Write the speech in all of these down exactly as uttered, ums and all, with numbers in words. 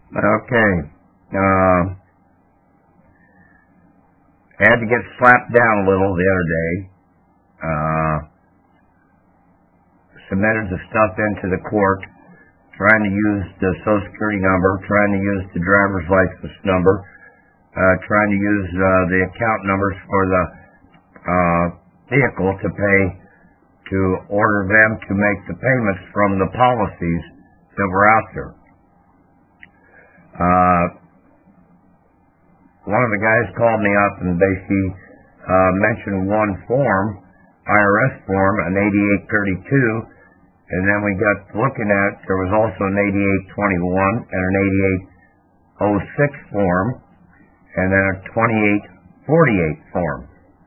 Okay. Uh, I had to get slapped down a little the other day. Uh, submitted the stuff into the court, trying to use the Social Security number, trying to use the driver's license number, uh, trying to use uh, the account numbers for the uh, vehicle to pay, to order them to make the payments from the policies that were out there. Uh, one of the guys called me up and basically uh, mentioned one form, I R S form, an eighty-eight thirty-two, and then we got looking at, there was also an eighty-eight twenty-one and an eighty-eight oh six form, and then a twenty-eight forty-eight form.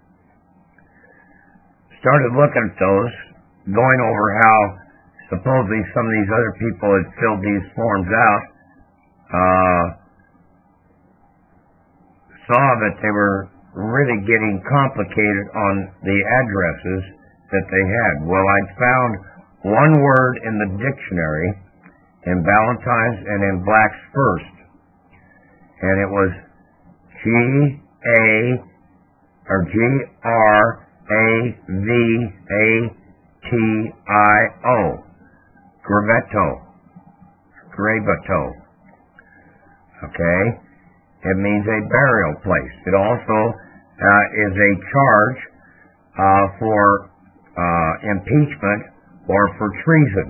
Started looking at those, going over how supposedly some of these other people had filled these forms out. Uh, saw that they were really getting complicated on the addresses that they had. Well, I found one word in the dictionary in Valentine's and in Black's First, and it was G A or G R A V A T I O, Gravetto, Gravetto. Okay, it means a burial place. It also uh, is a charge uh, for uh, impeachment or for treason.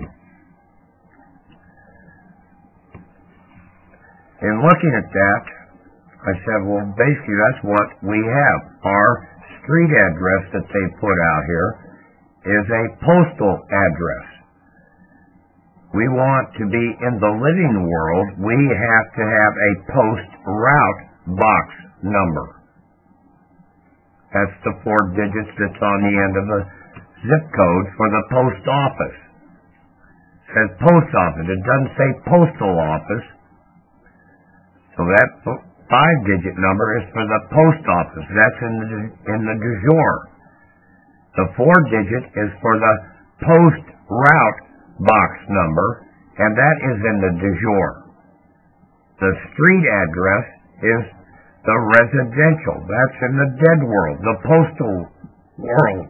In looking at that, I said, well, basically that's what we have. Our street address that they put out here is a postal address. We want to be in the living world, we have to have a post route box number. That's the four digits that's on the end of the zip code for the post office. It says post office, it doesn't say postal office. So that five-digit number is for the post office. That's in the, in the du jour. The four-digit is for the post route box number, and that is in the du jour. The street address is the residential. That's in the dead world, the postal world.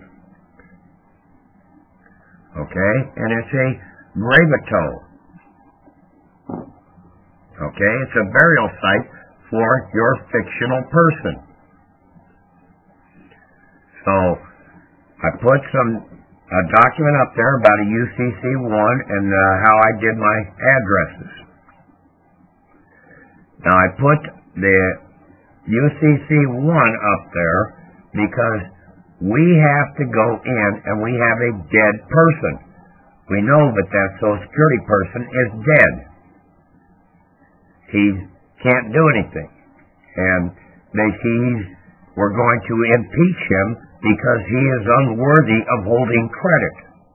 Okay, and it's a gravito. Okay, it's a burial site for your fictional person. So, I put some a document up there about a U C C one and uh, how I did my addresses. Now I put the U C C one up there because we have to go in and we have a dead person. We know that that Social Security person is dead. He can't do anything. And they see he's, we're going to impeach him because he is unworthy of holding credit.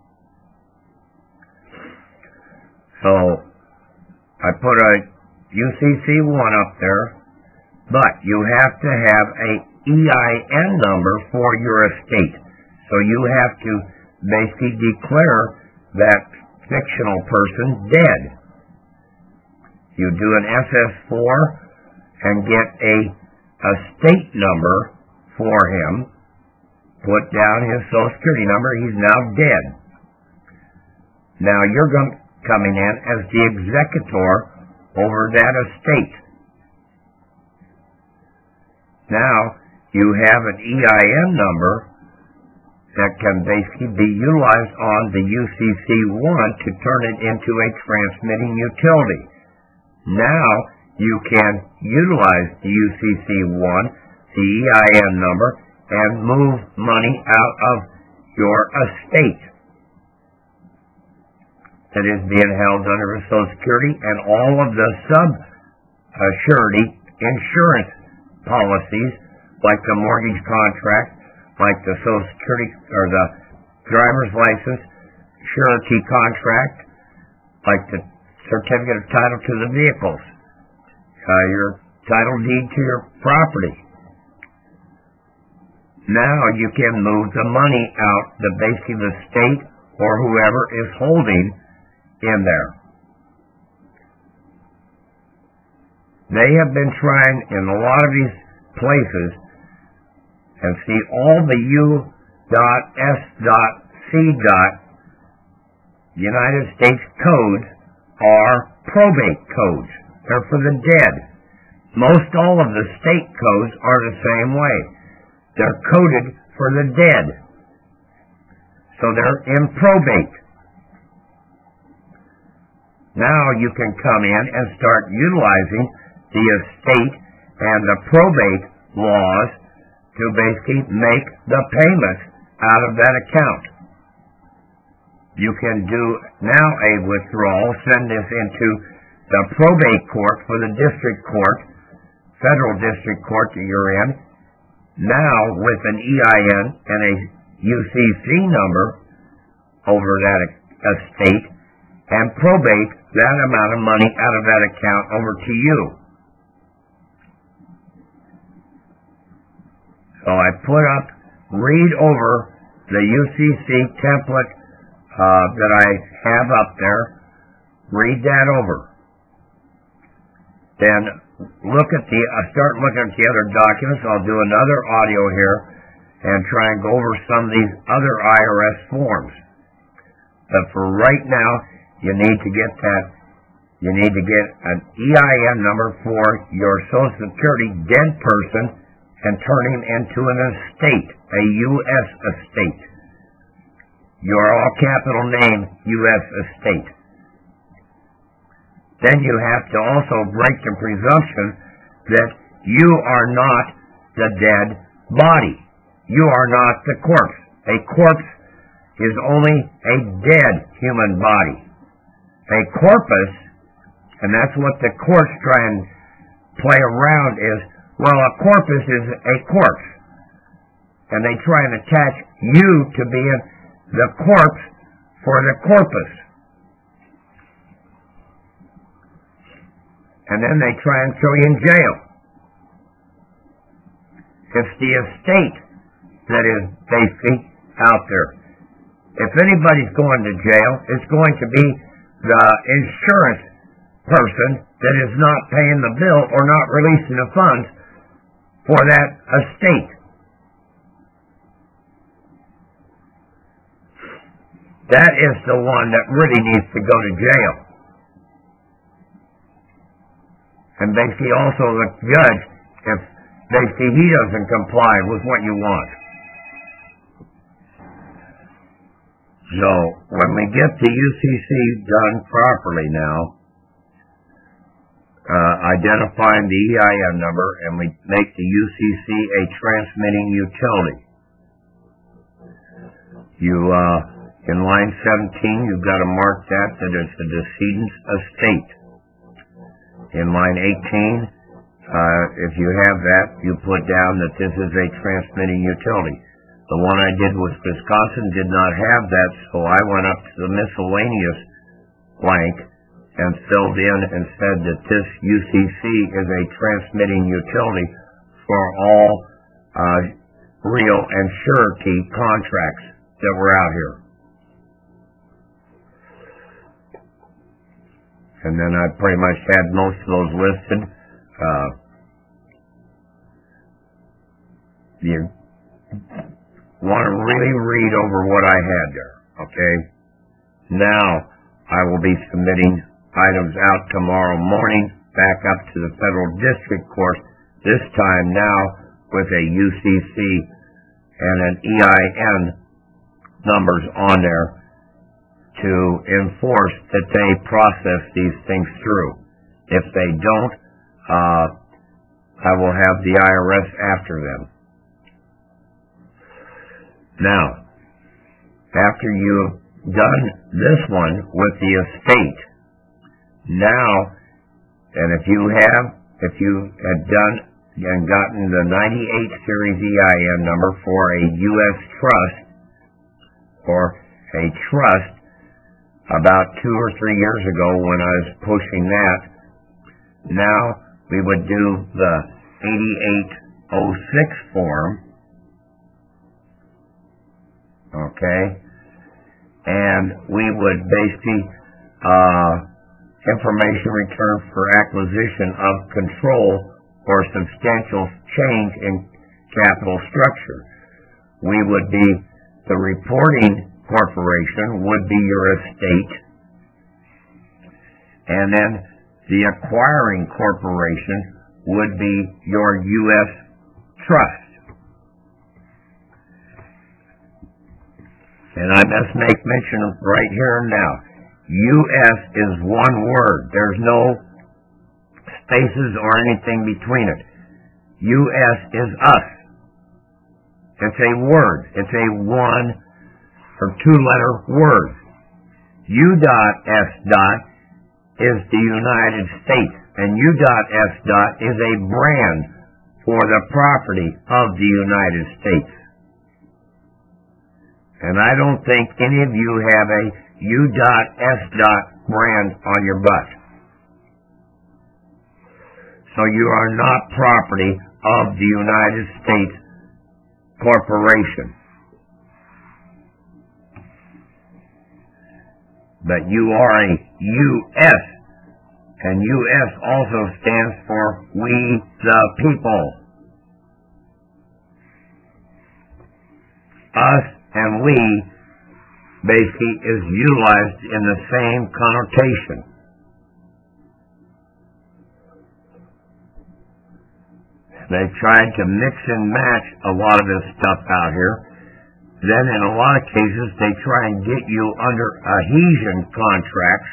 So, I put a U C C one up there, but you have to have a E I N number for your estate. So you have to basically declare that fictional person dead. You do an S S four and get a estate number for him, put down his Social Security number, he's now dead. Now you're going, coming in as the executor over that estate. Now you have an E I N number that can basically be utilized on the U C C one to turn it into a transmitting utility. Now you can utilize the U C C one, the E I N number, and move money out of your estate that is being held under Social Security and all of the sub-surety insurance policies, like the mortgage contract, like the Social Security or the driver's license, surety contract, like the certificate of title to the vehicles, uh, your title deed to your property. Now you can move the money out, the basically the state or whoever is holding in there. They have been trying in a lot of these places, and see, all the U S C United States codes are probate codes. They're for the dead. Most all of the state codes are the same way. They're coded for the dead. So they're in probate. Now you can come in and start utilizing the estate and the probate laws to basically make the payments out of that account. You can do now a withdrawal, send this into the probate court for the district court, federal district court that you're in, now with an E I N and a U C C number over that estate, and probate that amount of money out of that account over to you. So I put up, read over the U C C template uh, that I have up there, read that over. Then look at the, I start looking at the other documents. I'll do another audio here and try and go over some of these other I R S forms. But for right now, you need to get that, you need to get an E I N number for your Social Security dead person and turn him into an estate, a U S estate. Your all capital name, U S estate. Then you have to also break the presumption that you are not the dead body. You are not the corpse. A corpse is only a dead human body. A corpus, and that's what the courts try and play around is, well, a corpus is a corpse. And they try and attach you to being the corpse for the corpus. And then they try and throw you in jail. It's the estate that is basically out there. If anybody's going to jail, it's going to be the insurance person that is not paying the bill or not releasing the funds for that estate. That is the one that really needs to go to jail. And basically also the judge, if basically he doesn't comply with what you want. So, when we get the U C C done properly now, uh, identifying the E I N number, and we make the U C C a transmitting utility. You, uh, in line seventeen, you've got to mark that, that it's the decedent's estate. In line eighteen, uh, if you have that, you put down that this is a transmitting utility. The one I did with Wisconsin did not have that, so I went up to the miscellaneous blank and filled in and said that this U C C is a transmitting utility for all uh, real and surety contracts that were out here. And then I pretty much had most of those listed. Uh, you want to really read over what I had there, okay? Now I will be submitting items out tomorrow morning back up to the federal district court, this time now with a U C C and an E I N numbers on there to enforce that they process these things through. If they don't, uh, I will have the I R S after them. Now, after you've done this one with the estate, now, and if you have, if you had done and gotten the ninety-eight series E I N number for a U S trust, or a trust, about two or three years ago when I was pushing that, now we would do the eighty-eight oh six form, okay, and we would basically uh, information returned for acquisition of control or substantial change in capital structure. We would be, the reporting corporation would be your estate, and then the acquiring corporation would be your U S trust. And I must make mention of right here and now, U S is one word. There's no spaces or anything between it. U S is us. It's a word. It's a one or two-letter word. U S dot is the United States, and U S dot is a brand for the property of the United States. And I don't think any of you have a U S brand on your butt. So you are not property of the United States Corporation. But you are a U S, and U S also stands for We the People. Us and we basically is utilized in the same connotation. They tried to mix and match a lot of this stuff out here. Then in a lot of cases they try and get you under adhesion contracts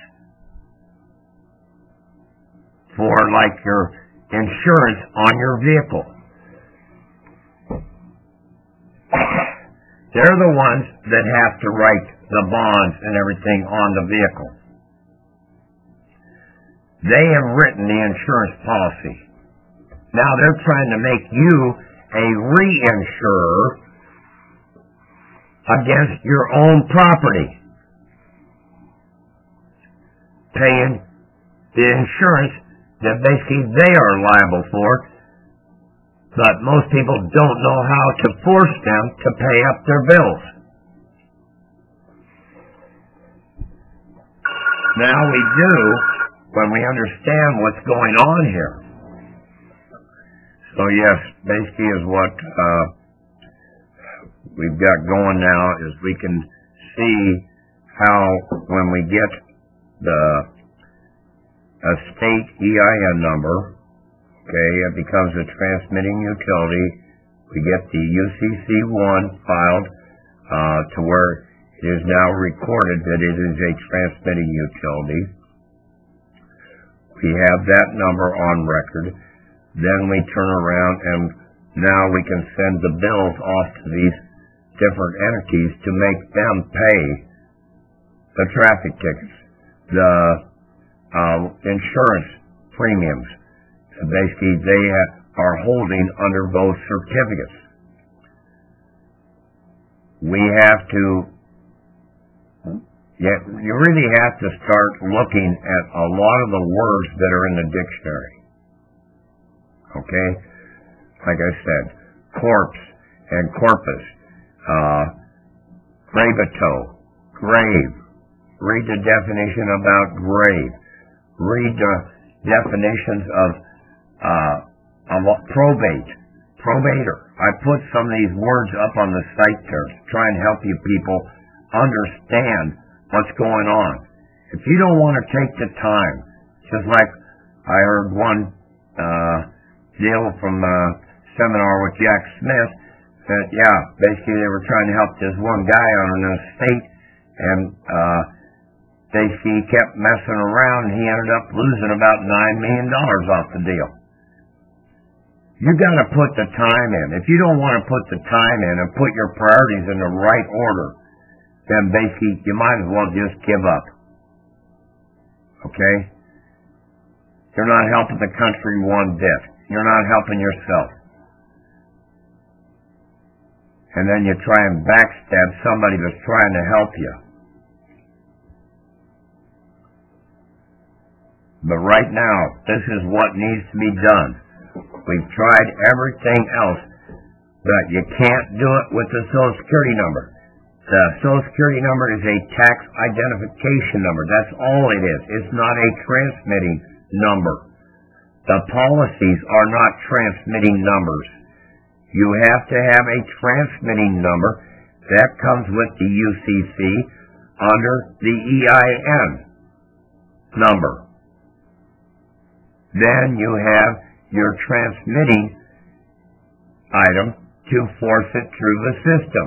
for like your insurance on your vehicle. They're the ones that have to write the bonds and everything on the vehicle. They have written the insurance policy. Now they're trying to make you a reinsurer against your own property, paying the insurance that basically they are liable for, but most people don't know how to force them to pay up their bills. Now we do when we understand what's going on here. So yes, basically is what uh, we've got going now is we can see how when we get the estate E I N number, okay, it becomes a transmitting utility. We get the U C C one filed uh, to where it is now recorded that it is a transmitting utility. We have that number on record. Then we turn around and now we can send the bills off to these different entities to make them pay the traffic tickets, the uh, insurance premiums. Basically, they are holding under those certificates. We have to, yeah, you really have to start looking at a lot of the words that are in the dictionary. Okay? Like I said, corpse and corpus, uh, gravito, grave. Read the definition about grave. Read the definitions of Uh, a probate, probator. I put some of these words up on the site there to try and help you people understand what's going on. If you don't want to take the time, just like I heard one uh, deal from a seminar with Jack Smith, that yeah, basically they were trying to help this one guy on an estate, and uh, basically he kept messing around, and he ended up losing about nine million dollars off the deal. You got to put the time in. If you don't want to put the time in and put your priorities in the right order, then basically you might as well just give up. Okay? You're not helping the country one bit. You're not helping yourself. And then you try and backstab somebody that's trying to help you. But right now, this is what needs to be done. We've tried everything else, but you can't do it with the Social Security number. The Social Security number is a tax identification number. That's all it is. It's not a transmitting number. The policies are not transmitting numbers. You have to have a transmitting number that comes with the U C C under the E I N number. Then you have your transmitting item to force it through the system.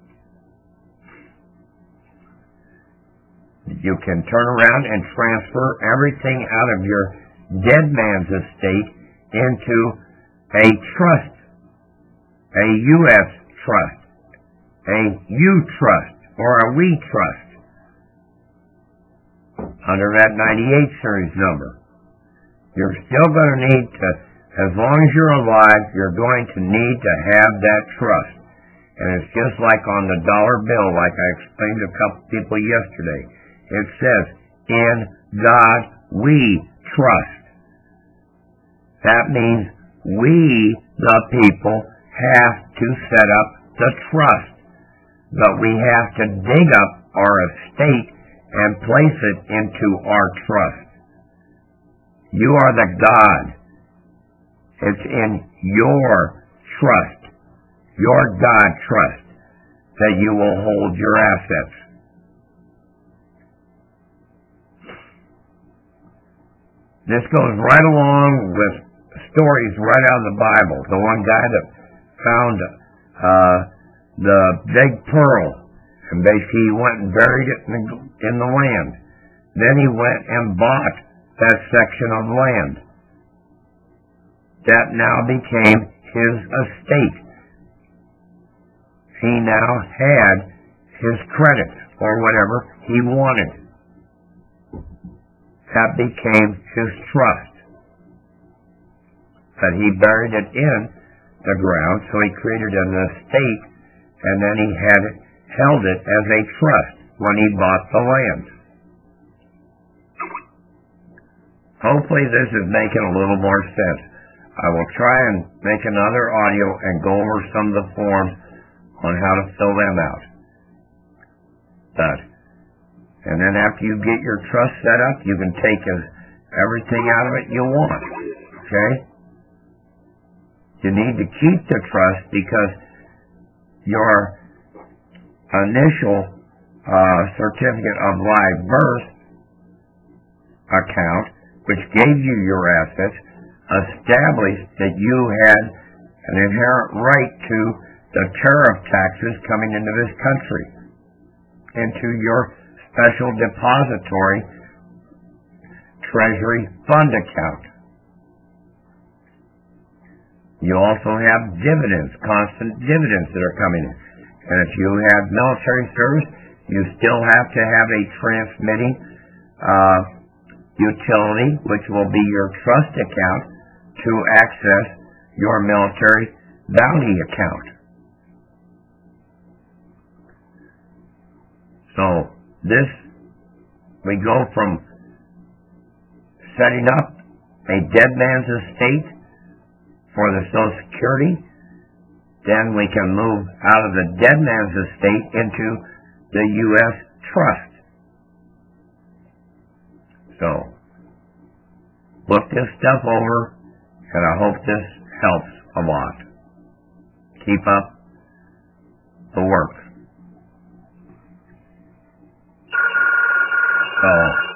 You can turn around and transfer everything out of your dead man's estate into a trust, a U S trust, a U trust, or a we trust under that ninety-eight series number. You're still going to need to, as long as you're alive, you're going to need to have that trust. And it's just like on the dollar bill, like I explained to a couple people yesterday. It says, in God we trust. That means we, the people, have to set up the trust. But we have to dig up our estate and place it into our trust. You are the God. It's in your trust, your God trust, that you will hold your assets. This goes right along with stories right out of the Bible. The one guy that found uh, the big pearl, and basically he went and buried it in the, in the land. Then he went and bought that section of land. That now became his estate. He now had his credit, or whatever he wanted. That became his trust. But he buried it in the ground, so he created an estate, and then he had it, held it as a trust when he bought the land. Hopefully this is making a little more sense. I will try and make another audio and go over some of the forms on how to fill them out. But, and then after you get your trust set up, you can take as, everything out of it you want. Okay? You need to keep the trust because your initial uh, certificate of live birth account, which gave you your assets, established that you had an inherent right to the tariff taxes coming into this country, into your special depository treasury fund account. You also have dividends, constant dividends that are coming in. And if you have military service, you still have to have a transmitting uh, utility, which will be your trust account, to access your military bounty account. So this, we go from setting up a dead man's estate for the Social Security, then we can move out of the dead man's estate into the U S trust. So, look this stuff over, and I hope this helps a lot. Keep up the work. So,